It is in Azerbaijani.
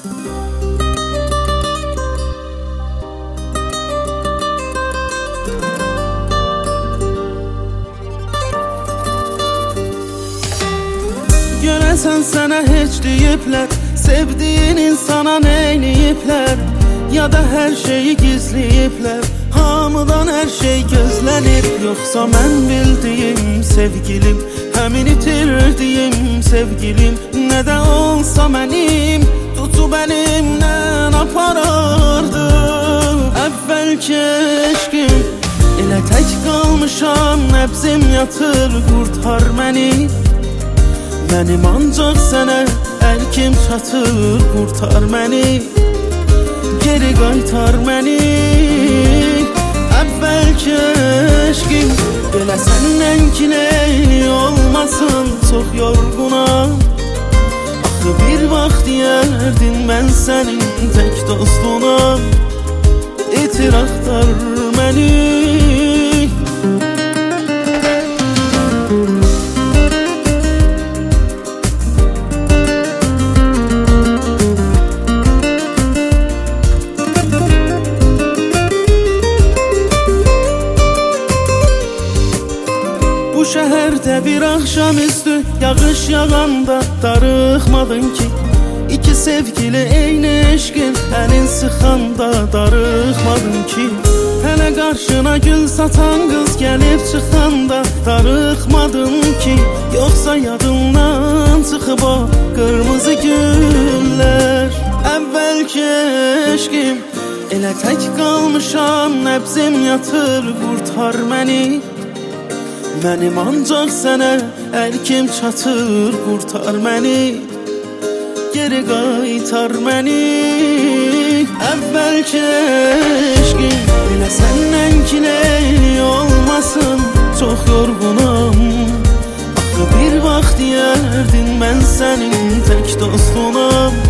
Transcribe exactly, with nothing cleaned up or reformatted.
Görəsən sənə heç deyiblər, sevdiyin insana neyləyiblər, ya da hər şeyi gizləyiblər, hamıdan hər şey gözlənib. Yoxsa mən bildiyim sevgilim, həmin itirdiyim sevgilim, nə də olsa mənim tutub əlimdən aparardı. Əvvəlki eşqim, elə tək qalmışam, nəbzim yatır, qurtar məni. Mənim ancaq sənə əlkim çatır, qurtar məni, geri qaytar məni. Əvvəlki eşqim, belə səndən kiney olmasın, çox yorğunam. Axı bir vaxt deyərdin mən sənin tək dostunam, itir axtar məni. Bu şəhərdə bir axşamüstü yağış yağanda darıxmadın ki, İki sevgili eyni eşqin əlin sıxanda darıxmadın ki, hələ qarşına gül satan qız gəlib çıxanda darıxmadın ki, yoxsa yadımdan çıxıb o qırmızı güllər. Əvvəlki eşqim, elə tək qalmışam, nəbzim yatır, qurtar məni. Mənim ancaq sənə əlkim çatır, qurtar məni, geri qaytar məni. Əvvəlki eşqim, elə səndən kiney olmasın, çox yorğunam. Axı bir vaxt deyərdin mən sənin tək dostunam,